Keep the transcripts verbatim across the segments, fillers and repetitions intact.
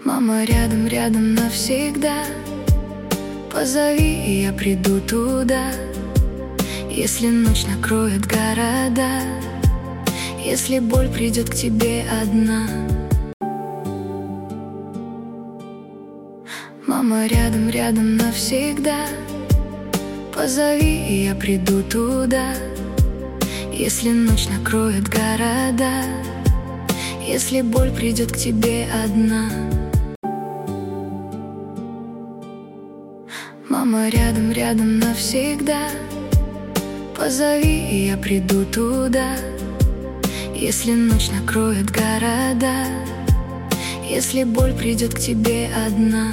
Мама рядом, рядом навсегда. Позови, и я приду туда. Если ночь накроет города, если боль придет к тебе одна. Мама рядом, рядом навсегда. Позови, и я приду туда. Если ночь накроет города, если боль придет к тебе одна. Мама рядом, рядом навсегда. Позови, и я приду туда. Если ночь накроет города, если боль придет к тебе одна.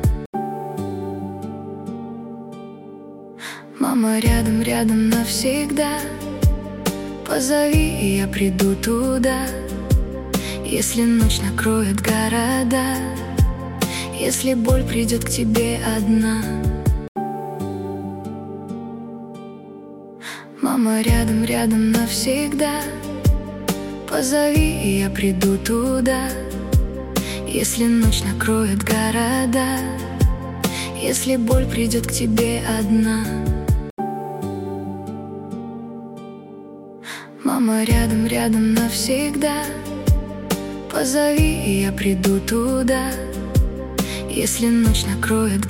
Мама рядом, рядом навсегда. Позови, и я приду туда. Если ночь накроет города, если боль придет к тебе одна. Мама рядом, рядом навсегда. Позови, и я приду туда. Если ночь накроет города, если боль придет к тебе одна. Мама рядом, рядом навсегда. Позови, и я приду туда. Если ночь накроет